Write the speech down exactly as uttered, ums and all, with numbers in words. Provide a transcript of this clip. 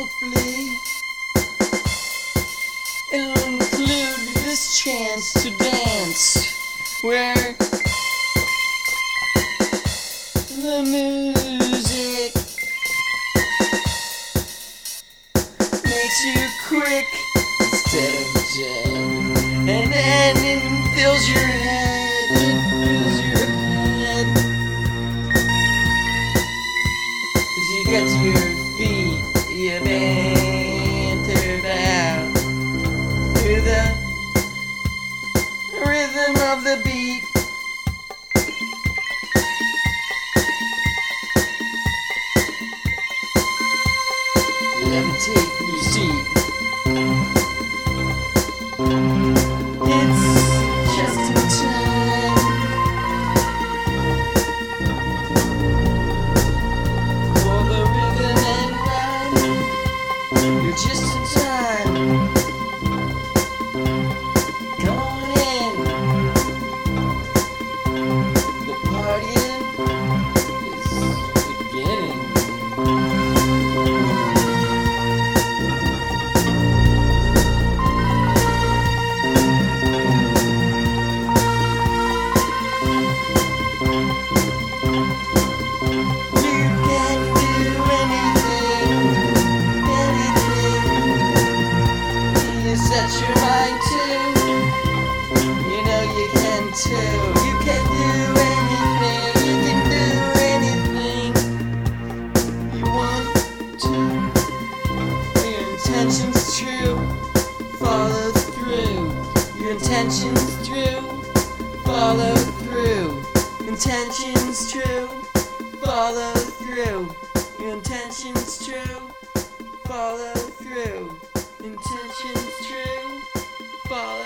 hopefully it'll include this chance to dance where the music makes you quick instead of dead, and then it fills your head, it fills your head as you get to your feet, you banter about through the rhythm of the beat. Levitate from your seat. It's just in time for the rhythm and rhyme. You're just in time. Come on in. The partying is beginning. Set your mind to, you know you can too. You can do anything, you can do anything you want to. Your intentions true, follow through. Your intentions true, follow through. Intentions true, follow through. Your intentions true, follow through. Intentions true, follow